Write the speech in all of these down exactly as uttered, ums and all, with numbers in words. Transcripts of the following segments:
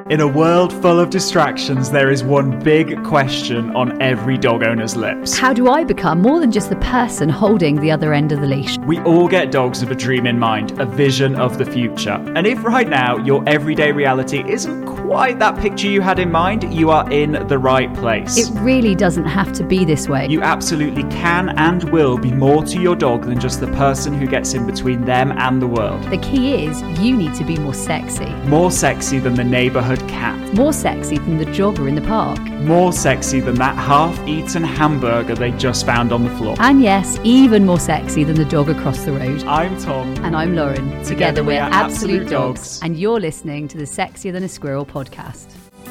In a world full of distractions, there is one big question on every dog owner's lips. How do I become more than just the person holding the other end of the leash? We all get dogs with a dream in mind, a vision of the future. And if right now your everyday reality isn't quite that picture you had in mind, you are in the right place. It really doesn't have to be this way. You absolutely can and will be more to your dog than just the person who gets in between them and the world. The key is you need to be more sexy. More sexy than the neighbourhood cat. More sexy than the jogger in the park. More sexy than that half-eaten hamburger they just found on the floor. And yes, even more sexy than the dog across the road. I'm Tom. And I'm Lauren. Together, Together we're we are Absolute, Absolute dogs. Dogs. And you're listening to the Sexier Than a Squirrel podcast.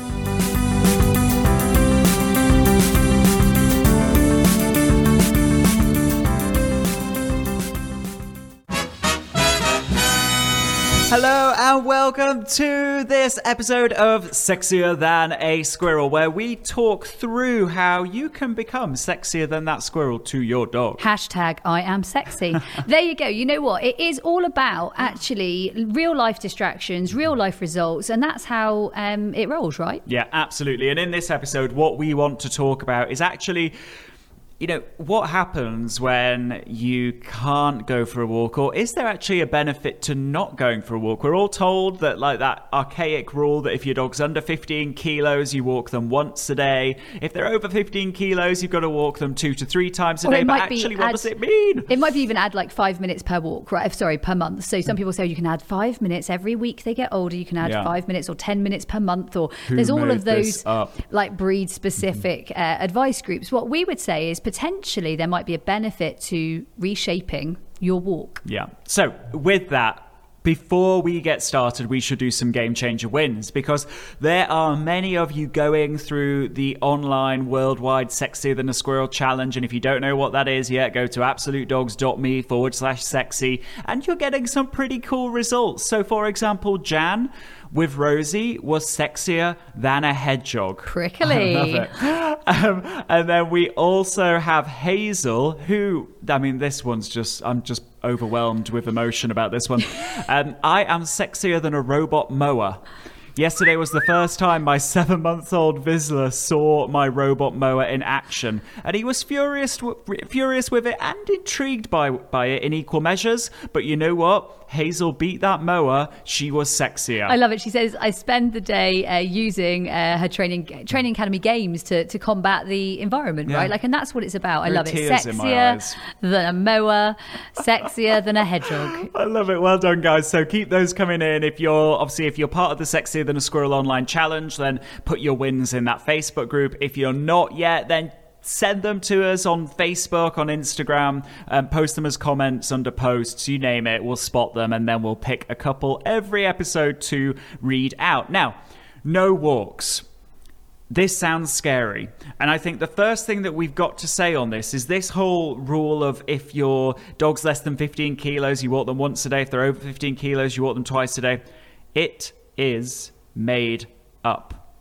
Hello and welcome to this episode of Sexier Than a Squirrel, where we talk through how you can become sexier than that squirrel to your dog. Hashtag I am sexy. There you go. You know what? It is all about actually real life distractions, real life results, and that's how um, it rolls, right? Yeah, absolutely. And in this episode, what we want to talk about is actually, you know, what happens when you can't go for a walk, or is there actually a benefit to not going for a walk? We're all told that, like, that archaic rule that if your dog's under fifteen kilos, you walk them once a day. If they're over fifteen kilos, you've got to walk them two to three times a Or day. it But might be actually, what add- does it mean? It might be even add like five minutes per walk, right? Sorry, per month. So some people say you can add five minutes every week they get older. You can add Yeah. five minutes or ten minutes per month, or Who there's all made of this those up? like breed specific uh, advice groups. What we would say is potentially there might be a benefit to reshaping your walk. Yeah. So with that, before we get started, we should do some game changer wins, because there are many of you going through the online worldwide Sexier Than a Squirrel challenge. And if you don't know what that is yet, go to absolutedogs.me forward slash sexy and you're getting some pretty cool results. So for example, Jan with Rosie was sexier than a hedgehog. Prickly. I love it. Um, and then we also have Hazel, who, I mean, this one's just, I'm just overwhelmed with emotion about this one. Um, I am sexier than a robot mower. Yesterday was the first time my seven-month-old Vizsla saw my robot mower in action, and he was furious, w- furious with it and intrigued by by it in equal measures. But you know what? Hazel beat that mower. She was sexier. I love it. She says, I spend the day uh, using uh, her training training academy games to, to combat the environment, Yeah. right? Like, and that's what it's about. I There are love it. tears in my Sexier eyes. than a mower, sexier than a hedgehog. I love it. Well done, guys. So keep those coming in. If you're obviously if you're part of the Sexier Than a Squirrel online challenge, then put your wins in that Facebook group. If you're not yet, then send them to us on Facebook, on Instagram, and post them as comments under posts. You name it, we'll spot them, and then we'll pick a couple every episode to read out. Now, no walks. This sounds scary. And I think the first thing that we've got to say on this is this whole rule of if your dog's less than fifteen kilos, you walk them once a day. If they're over fifteen kilos, you walk them twice a day. It is made up.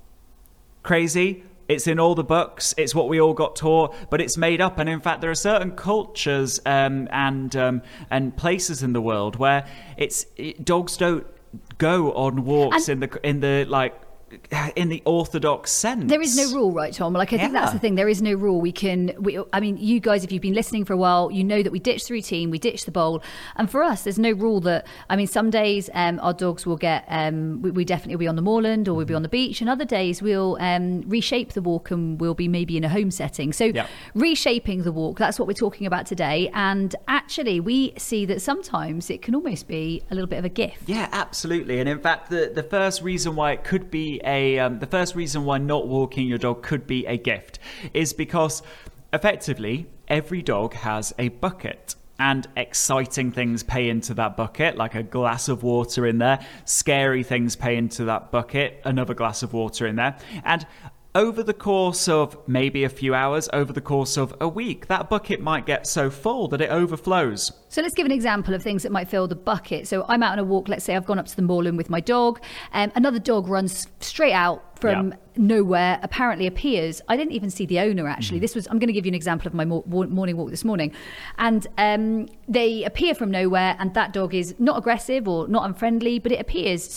Crazy? It's in all the books. It's what we all got taught, but it's made up. And in fact, there are certain cultures um, and um, and places in the world where it's it, dogs don't go on walks And- in the in the like in the orthodox sense. There is no rule, right, Tom? Like, I think Yeah. that's the thing. There is no rule. We can, we, I mean, you guys, if you've been listening for a while, you know that we ditch the routine, we ditch the bowl. And for us, there's no rule that, I mean, some days um, our dogs will get, um, we, we definitely will be on the moorland or we'll be on the beach. And other days we'll um, reshape the walk and we'll be maybe in a home setting. So Yeah. reshaping the walk, that's what we're talking about today. And actually, we see that sometimes it can almost be a little bit of a gift. Yeah, absolutely. And in fact, the, the first reason why it could be a, um, the first reason why not walking your dog could be a gift is because effectively every dog has a bucket. And exciting things pay into that bucket, like a glass of water in there. Scary things pay into that bucket, another glass of water in there. And over the course of maybe a few hours, over the course of a week, that bucket might get so full that it overflows. So let's give an example of things that might fill the bucket. So I'm out on a walk. Let's say I've gone up to the moorland with my dog. Um, another dog runs straight out from Yeah. nowhere, apparently appears. I didn't even see the owner, actually. Mm. This was, I'm going to give you an example of my mo- morning walk this morning. And um, they appear from nowhere, and that dog is not aggressive or not unfriendly, but it appears. So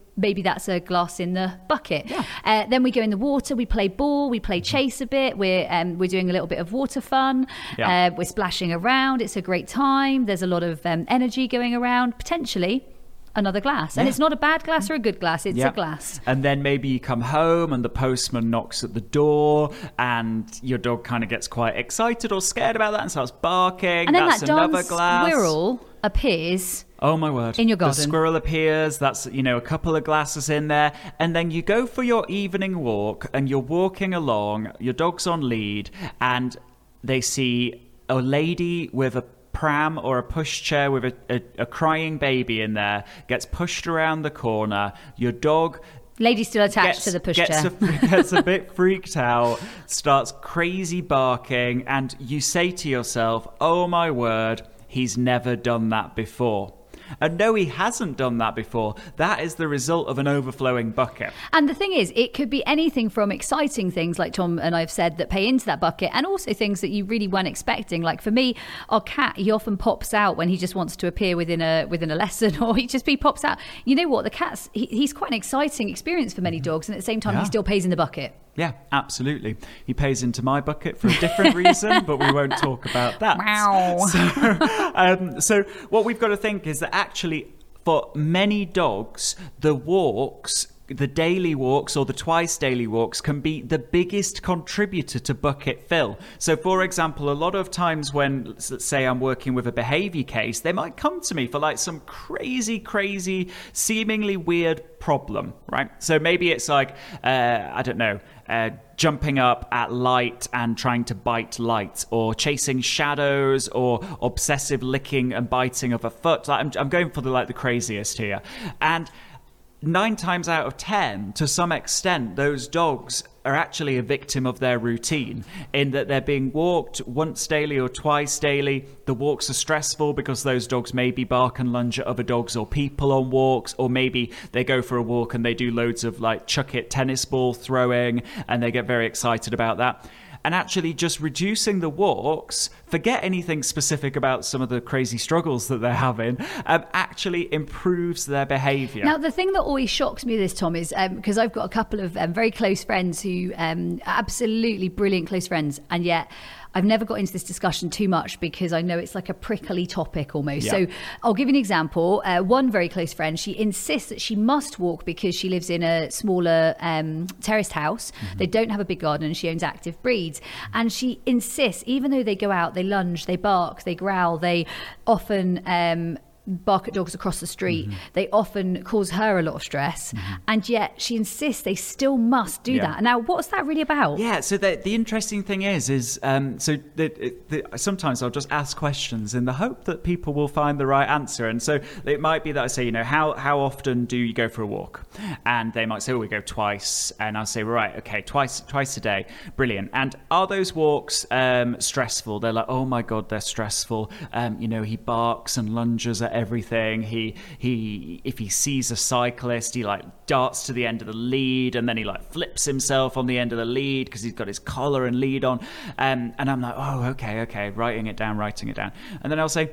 maybe that's a glass in the bucket. Yeah. Uh, then we go in the water, we play ball, we play chase a bit. We're um, we're doing a little bit of water fun. Yeah. Uh, we're splashing around. It's a great time. There's a lot of um, energy going around. Potentially another glass. And Yeah. it's not a bad glass or a good glass. It's Yeah. a glass. And then maybe you come home and the postman knocks at the door and your dog kind of gets quite excited or scared about that and starts barking. And then That's that another darn glass. squirrel appears. Oh my word. In your The garden. squirrel appears, that's, you know, a couple of glasses in there. And then you go for your evening walk and you're walking along, your dog's on lead, and they see a lady with a pram or a pushchair with a, a, a crying baby in there, gets pushed around the corner. Your dog Lady still attached gets, to the gets, pushchair. a, gets a bit freaked out, starts crazy barking, and you say to yourself, oh my word, he's never done that before. And no, he hasn't done that before. That is the result of an overflowing bucket. And the thing is, it could be anything from exciting things like Tom and I've said that pay into that bucket, and also things that you really weren't expecting. Like for me, our cat, he often pops out when he just wants to appear within a within a lesson, or he just he pops out. You know what? The cat's he, he's quite an exciting experience for many dogs, and at the same time, Yeah. he still pays in the bucket. Yeah, absolutely. He pays into my bucket for a different reason, but we won't talk about that. Meow. So, um, so what we've got to think is that actually for many dogs, the walks, the daily walks or the twice daily walks can be the biggest contributor to bucket fill. So for example, a lot of times when, let's say I'm working with a behavior case, they might come to me for like some crazy, crazy, seemingly weird problem, right? So maybe it's like, uh, I don't know, uh, jumping up at light and trying to bite light, or chasing shadows, or obsessive licking and biting of a foot. Like, I'm, I'm going for the like the craziest here. And nine times out of ten, to some extent, those dogs are actually a victim of their routine, in that they're being walked once daily or twice daily. The walks are stressful because those dogs maybe bark and lunge at other dogs or people on walks, or maybe they go for a walk and they do loads of like chuck it tennis ball throwing and they get very excited about that. And actually just reducing the walks, forget anything specific about some of the crazy struggles that they're having, um, actually improves their behaviour. Now, the thing that always shocks me with this, Tom, is because um, I've got a couple of um, very close friends who um, are absolutely brilliant close friends, and yet I've never got into this discussion too much because I know it's like a prickly topic almost. Yeah. So I'll give you an example. Uh, one very close friend, she insists that she must walk because she lives in a smaller um, terraced house. Mm-hmm. They don't have a big garden and she owns active breeds. And she insists, even though they go out, they lunge, they bark, they growl, they often... Um, bark at dogs across the street. Mm-hmm. They often cause her a lot of stress. Mm-hmm. And yet she insists they still must do yeah. that. Now, what's that really about? Yeah, so the, the interesting thing is, is um, so the, the, sometimes I'll just ask questions in the hope that people will find the right answer. And so it might be that I say, you know, how, how often do you go for a walk? And they might say, oh, we go twice. And I'll say, right, okay, twice twice a day. Brilliant. And are those walks um, stressful? They're like, oh my God, they're stressful. Um, you know, he barks and lunges at everything. He he if he sees a cyclist, he like darts to the end of the lead, and then he like flips himself on the end of the lead because he's got his collar and lead on. Um, and I'm like, oh, okay, okay, writing it down, writing it down. And then I'll say,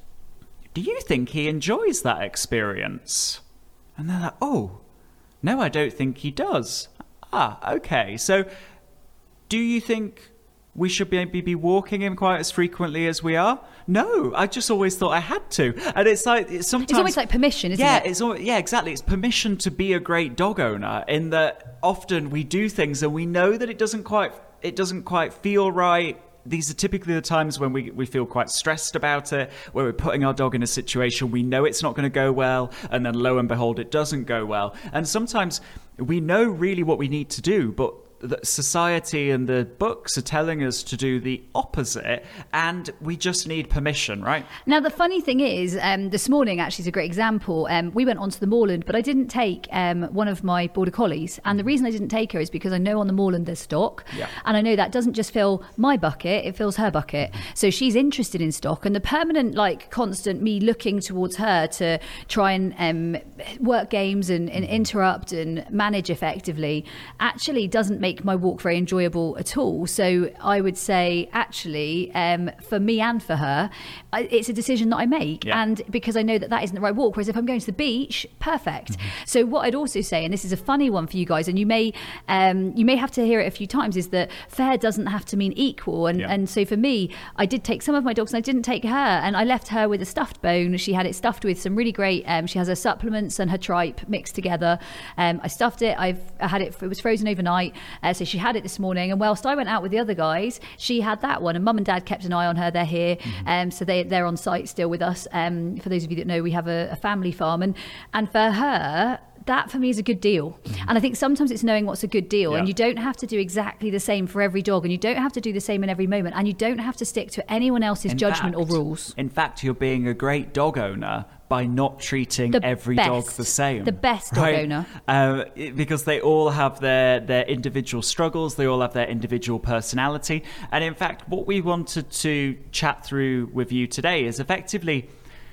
do you think he enjoys that experience? And they're like, oh, no, I don't think he does. Ah, okay. So do you think we should maybe be walking him quite as frequently as we are? No, I just always thought I had to. And it's like, it's sometimes... It's almost like permission, isn't yeah, it? It's almost, yeah, exactly. It's permission to be a great dog owner, in that often we do things and we know that it doesn't quite, it doesn't quite feel right. These are typically the times when we, we feel quite stressed about it, where we're putting our dog in a situation we know it's not going to go well, and then lo and behold, it doesn't go well. And sometimes we know really what we need to do, but that society and the books are telling us to do the opposite, and we just need permission, right? Now, the funny thing is, um, this morning actually is a great example. Um, we went onto the moorland, but I didn't take um, one of my border collies. And the reason I didn't take her is because I know on the moorland there's stock. Yeah. And I know that doesn't just fill my bucket, it fills her bucket. So she's interested in stock. And the permanent, like, constant me looking towards her to try and um, work games and, and interrupt and manage effectively actually doesn't make make my walk very enjoyable at all. So I would say, actually, um, for me and for her, it's a decision that I make. Yeah. And because I know that that isn't the right walk. Whereas if I'm going to the beach, perfect. Mm-hmm. So what I'd also say, and this is a funny one for you guys, and you may um, you may have to hear it a few times, is that fair doesn't have to mean equal. And, yeah. and so for me, I did take some of my dogs and I didn't take her. And I left her with a stuffed bone. She had it stuffed with some really great, um, she has her supplements and her tripe mixed together. Um, I stuffed it. I've I had it, it was frozen overnight. Uh, so she had it this morning. And whilst I went out with the other guys, she had that one. And mum and dad kept an eye on her. They're here. Mm-hmm. Um, so they, they're on site still with us. Um, for those of you that know, we have a, a family farm. And, and for her, that for me is a good deal. Mm-hmm. And I think sometimes it's knowing what's a good deal. Yeah. And you don't have to do exactly the same for every dog. And you don't have to do the same in every moment. And you don't have to stick to anyone else's in judgment fact, or rules. In fact, you're being a great dog owner by not treating the every best, dog the same. The best dog right? owner. Uh, because they all have their, their individual struggles. They all have their individual personality. And in fact, what we wanted to chat through with you today is effectively,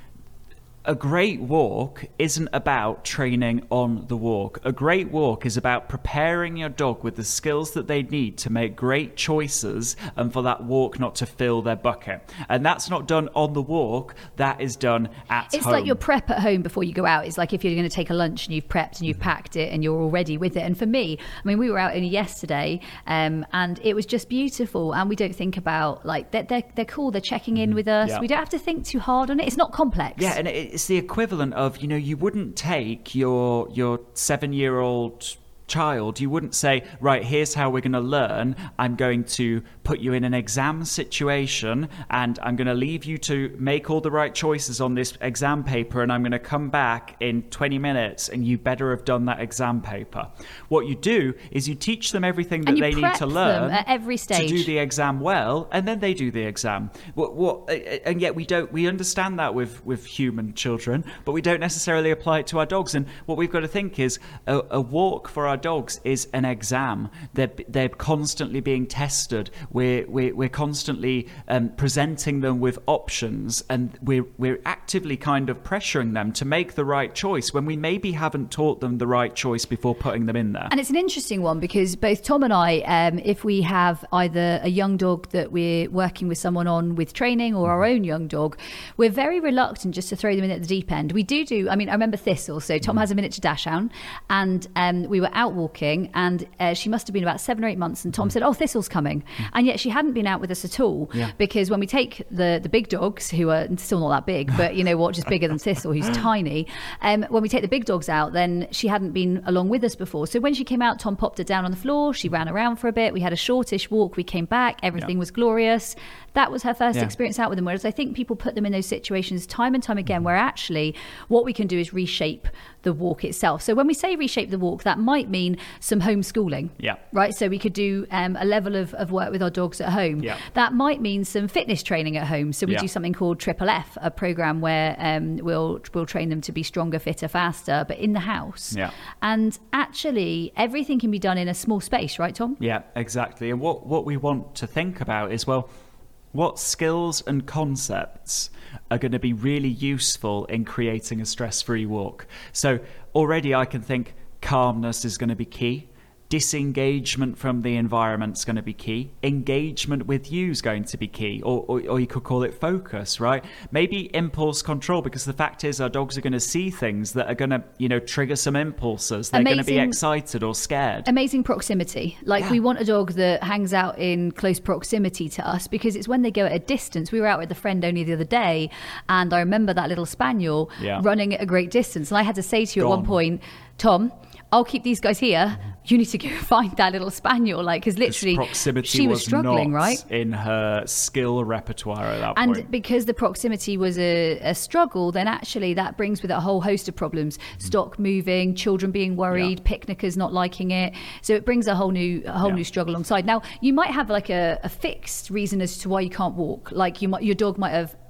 a great walk isn't about training on the walk. A great walk is about preparing your dog with the skills that they need to make great choices and for that walk not to fill their bucket. And that's not done on the walk, that is done at it's home. It's like your prep at home before you go out. It's like if you're going to take a lunch and you've prepped and you've packed it and you're already with it. And for me, I mean, we were out only yesterday um, and it was just beautiful. And we don't think about, like, they're, they're, they're cool, they're checking in with us. Yeah. We don't have to think too hard on it. It's not complex. Yeah, and it, it's the equivalent of, you know, you wouldn't take your your seven-year-old child, you wouldn't say, right, here's how we're going to learn. I'm going to put you in an exam situation and I'm going to leave you to make all the right choices on this exam paper and I'm going to come back in twenty minutes and you better have done that exam paper. What you do is you teach them everything that they need to learn at every stage to do the exam well, and then they do the exam. What, what, and yet we don't, we understand that with, with human children, but we don't necessarily apply it to our dogs. And what we've got to think is a, a walk for our dogs is an exam. They're they're constantly being tested. We're we're, we're constantly um, presenting them with options, and we're we're actively kind of pressuring them to make the right choice when we maybe haven't taught them the right choice before putting them in there. And it's an interesting one because both Tom and I, um, if we have either a young dog that we're working with someone on with training or our own young dog, we're very reluctant just to throw them in at the deep end. We do do. I mean, I remember Thistle. So Tom mm. has a miniature dachshund, and um, we were out walking and uh, she must have been about seven or eight months and Tom mm. said, oh, Thistle's coming. Mm. And yet she hadn't been out with us at all yeah. because when we take the, the big dogs, who are still not that big, but you know what, just bigger than Thistle, who's tiny, um, when we take the big dogs out, then she hadn't been along with us before. So when she came out, Tom popped her down on the floor, she ran around for a bit, we had a shortish walk, we came back, everything yeah. was glorious. That was her first yeah. experience out with them. Whereas I think people put them in those situations time and time again where actually what we can do is reshape the walk itself. So when we say reshape the walk, that might mean some homeschooling, yeah. right? So we could do um, a level of, of work with our dogs at home. Yeah. That might mean some fitness training at home. So we yeah. do something called Triple F, a program where um, we'll we'll train them to be stronger, fitter, faster, but in the house. Yeah. And actually, everything can be done in a small space, right, Tom? Yeah, exactly. And what, what we want to think about is, well, what skills and concepts are going to be really useful in creating a stress-free walk? So already I can think calmness is going to be key. Disengagement from the environment is going to be key. Engagement with you is going to be key, or, or or you could call it focus, right? Maybe impulse control, because the fact is our dogs are going to see things that are going to, you know, trigger some impulses. They're Amazing. going to be excited or scared. Amazing proximity. Like yeah. we want a dog that hangs out in close proximity to us, because it's when they go at a distance. We were out with a friend only the other day, and I remember that little spaniel yeah. running at a great distance. And I had to say to you Gone. at one point, Tom, I'll keep these guys here. You need to go find that little spaniel, like, because literally proximity she was, was struggling, not right? in her skill repertoire at that and point. And because the proximity was a, a struggle, then actually that brings with it a whole host of problems: mm. stock moving, children being worried, yeah. picnickers not liking it. So it brings a whole new, a whole yeah. new struggle alongside. Now you might have like a, a fixed reason as to why you can't walk. Like you might, your dog might have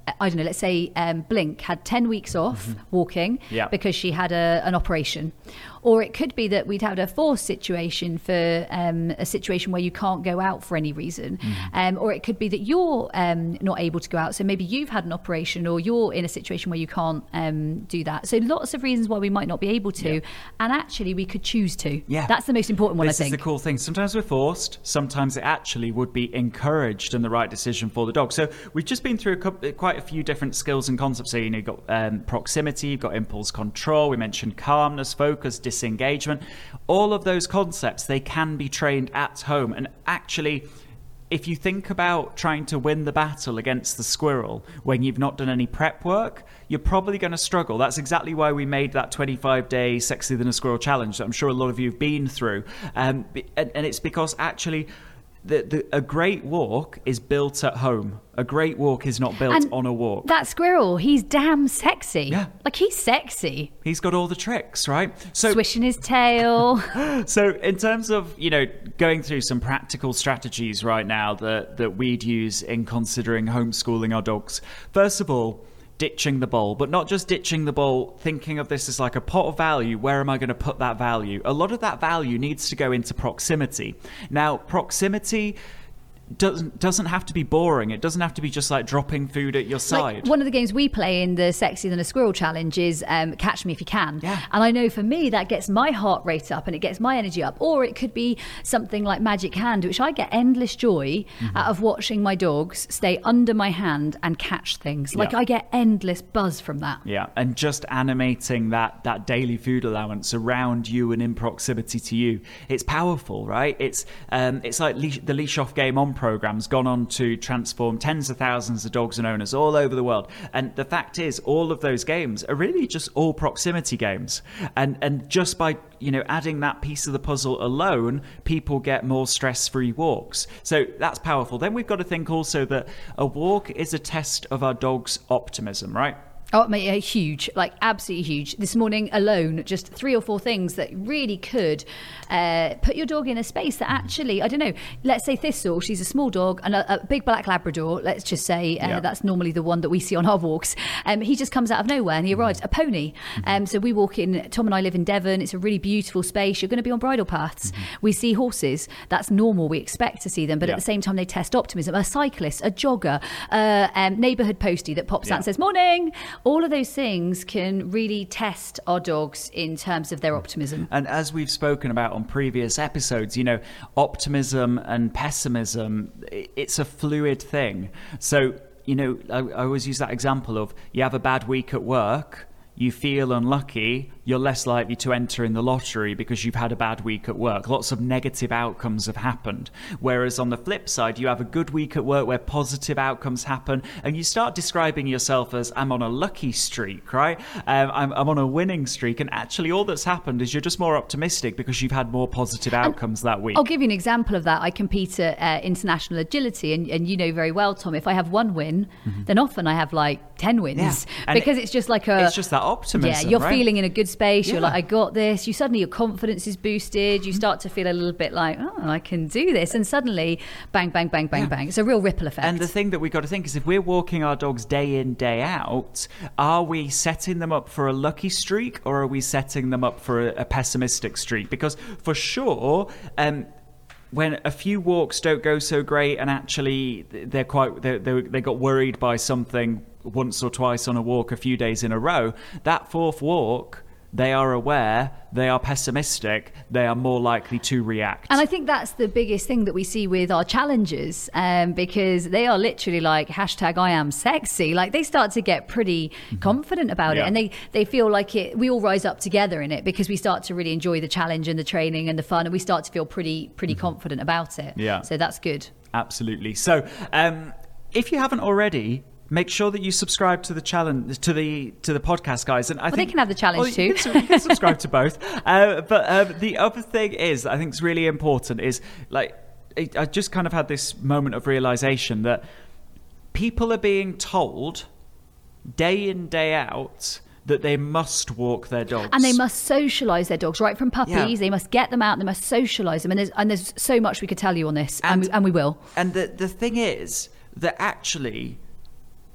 I don't know, let's say um, Blink had ten weeks off mm-hmm. walking yeah. because she had a, an operation. Or it could be that we'd had a forced situation for um, a situation where you can't go out for any reason. Mm. Um, or it could be that you're um, not able to go out. So maybe you've had an operation or you're in a situation where you can't um, do that. So lots of reasons why we might not be able to. Yeah. And actually we could choose to. Yeah. That's the most important one, this I think. This is the cool thing. Sometimes we're forced. Sometimes it actually would be encouraged and the right decision for the dog. So we've just been through a couple, quite a few different skills and concepts. So, you know, you've got um, proximity, you've got impulse control. We mentioned calmness, focus, disengagement. All of those concepts, they can be trained at home. And actually, if you think about trying to win the battle against the squirrel when you've not done any prep work, you're probably going to struggle. That's exactly why we made that twenty-five day Sexier Than a Squirrel challenge that I'm sure a lot of you have been through. Um, and, and it's because actually the, the, a great walk is built at home. A great walk is not built and on a walk. That squirrel, he's damn sexy. Yeah. Like, he's sexy. He's got all the tricks, right? So swishing his tail. So in terms of, you know, going through some practical strategies right now that, that we'd use in considering homeschooling our dogs. First of all, ditching the bowl, but not just ditching the bowl, thinking of this as like a pot of value. Where am I going to put that value? A lot of that value needs to go into proximity. Now, proximity doesn't doesn't have to be boring. It doesn't have to be just like dropping food at your side. Like, one of the games we play in the Sexier Than a Squirrel challenge is um, Catch Me If You Can. Yeah. And I know for me that gets my heart rate up and it gets my energy up. Or it could be something like Magic Hand, which I get endless joy mm-hmm. out of watching my dogs stay under my hand and catch things. Like, yeah. I get endless buzz from that. Yeah, and just animating that that daily food allowance around you and in proximity to you, it's powerful, right? It's um, it's like leash, the Leash Off Game On program's gone on to transform tens of thousands of dogs and owners all over the world. And the fact is, all of those games are really just all proximity games. And and just by, you know, adding that piece of the puzzle alone, people get more stress-free walks. So that's powerful. Then we've got to think also that a walk is a test of our dog's optimism, right? Oh, mate, huge, like absolutely huge. This morning alone, just three or four things that really could uh, put your dog in a space that actually, I don't know, let's say Thistle, she's a small dog, and a, a big black Labrador, let's just say, uh, yeah. that's normally the one that we see on our walks. Um, he just comes out of nowhere and he arrives, a pony. Um, so we walk in, Tom and I live in Devon, it's a really beautiful space, you're going to be on bridle paths. Mm-hmm. We see horses, that's normal, we expect to see them, but yeah. at the same time they test optimism. A cyclist, a jogger, a um, neighbourhood postie that pops yeah. out and says, morning! All of those things can really test our dogs in terms of their optimism. And as we've spoken about on previous episodes, you know, optimism and pessimism, it's a fluid thing. So, you know, I, I always use that example of you have a bad week at work, you feel unlucky, you're less likely to enter in the lottery because you've had a bad week at work. Lots of negative outcomes have happened. Whereas on the flip side, you have a good week at work where positive outcomes happen and you start describing yourself as, I'm on a lucky streak, right? Um, I'm, I'm on a winning streak. And actually all that's happened is you're just more optimistic because you've had more positive outcomes and that week. I'll give you an example of that. I compete at uh, international agility and, and you know very well, Tom, if I have one win, mm-hmm. then often I have like ten wins yeah. because it, it's just like a... It's just that optimism, yeah, you're right? feeling in a good space. Yeah. You're like, I got this. You suddenly, your confidence is boosted. You start to feel a little bit like, oh, I can do this. And suddenly, bang, bang, bang, bang, yeah. bang. It's a real ripple effect. And the thing that we've got to think is if we're walking our dogs day in, day out, are we setting them up for a lucky streak or are we setting them up for a, a pessimistic streak? Because for sure, um, when a few walks don't go so great and actually they're quite they they got worried by something once or twice on a walk a few days in a row, that fourth walk, they are aware, they are pessimistic, they are more likely to react. And I think that's the biggest thing that we see with our challengers, um, because they are literally like, hashtag I am sexy. Like they start to get pretty mm-hmm. confident about yeah. it. And they, they feel like it, we all rise up together in it because we start to really enjoy the challenge and the training and the fun. And we start to feel pretty, pretty mm-hmm. confident about it. Yeah. So that's good. Absolutely. So um, if you haven't already, make sure that you subscribe to the challenge, to the to the podcast, guys. And I well, think they can have the challenge well, too. You can, you can subscribe to both. Uh, but um, the other thing is, I think it's really important is like it, I just kind of had this moment of realization that people are being told day in, day out that they must walk their dogs. And they must socialise their dogs, right from puppies. Yeah. They must get them out, they must socialise them. And there's, and there's so much we could tell you on this, and, and, we, and we will. And the, the thing is that actually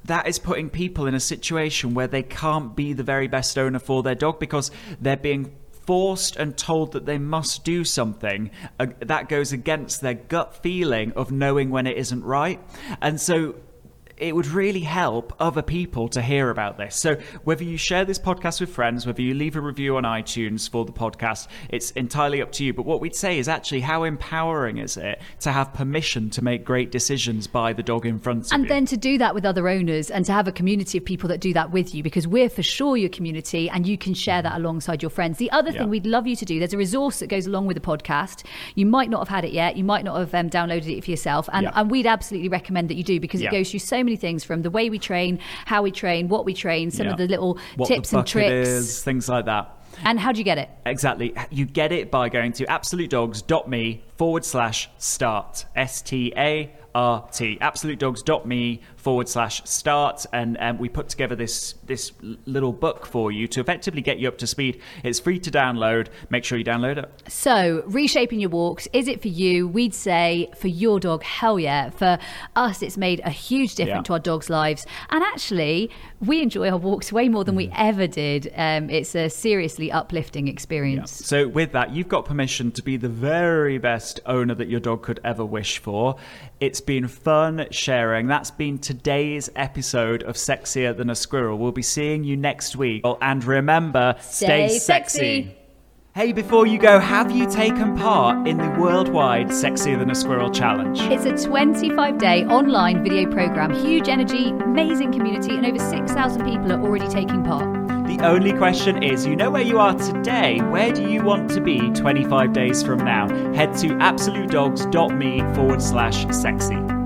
that is putting people in a situation where they can't be the very best owner for their dog because they're being forced and told that they must do something uh, that goes against their gut feeling of knowing when it isn't right. And so it would really help other people to hear about this. So whether you share this podcast with friends, whether you leave a review on iTunes for the podcast, it's entirely up to you. But what we'd say is actually, how empowering is it to have permission to make great decisions by the dog in front of and you? And then to do that with other owners and to have a community of people that do that with you, because we're for sure your community and you can share that alongside your friends. The other thing Yeah. we'd love you to do, there's a resource that goes along with the podcast. You might not have had it yet. You might not have um, downloaded it for yourself. And, Yeah. and we'd absolutely recommend that you do, because Yeah. it goes through so many things, from the way we train, how we train, what we train, some Yeah. of the little what tips the and bucket tricks. is, things like that. And how do you get it? Exactly. You get it by going to absolutedogs.me forward slash start. S T A R T. absolutedogs.me forward slash start. And um, we put together this this little book for you to effectively get you up to speed. It's free to download. Make sure you download it. So, reshaping your walks, is it for you? We'd say for your dog, hell yeah. For us, it's made a huge difference Yeah. to our dogs' lives. And actually, we enjoy our walks way more than we ever did. Um, it's a seriously uplifting experience. So with that, you've got permission to be the very best owner that your dog could ever wish for. It's been fun sharing. That's been today's episode of Sexier Than a Squirrel. We'll be seeing you next week. And remember, stay, Stay sexy. sexy. Hey, before you go, have you taken part in the worldwide Sexier Than a Squirrel challenge? It's a twenty-five day online video program, huge energy, amazing community, and over six thousand people are already taking part. The only question is, you know where you are today. Where do you want to be twenty-five days from now? Head to absolutedogs.me forward slash sexy.